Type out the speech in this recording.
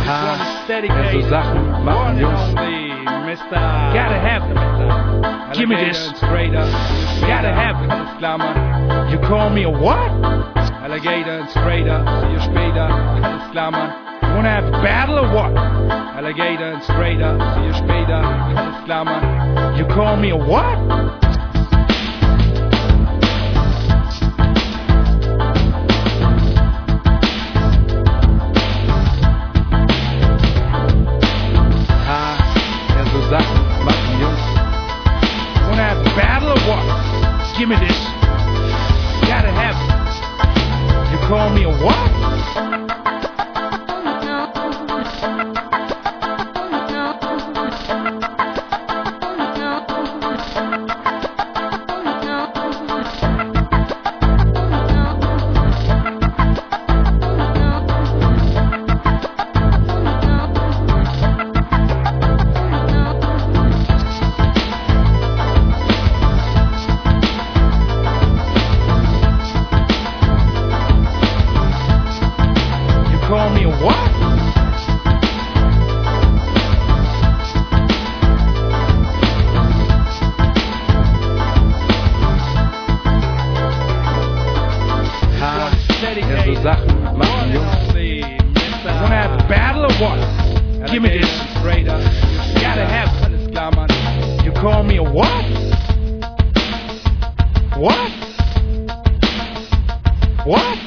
Wer so Sachen machen, Jungs. Gotta have it. Give me this. Gotta have it. Alles klar, Mann. You call me a what? Alligator and Sprader, see you später. Alles klar, Mann. You wanna have a battle or what? Alligator and Sprader, see you später. Alles klar, Mann. You call me a what? Sachen machen, Jungs. Wanna have a battle or what? Give me this. Gotta have it. You call me a what? Call me a what? Wer so Sachen machen, Jungs. Wanna have a battle or what? Give me this. Gotta have it. Alles klar, Mann. You call me a what? What? What?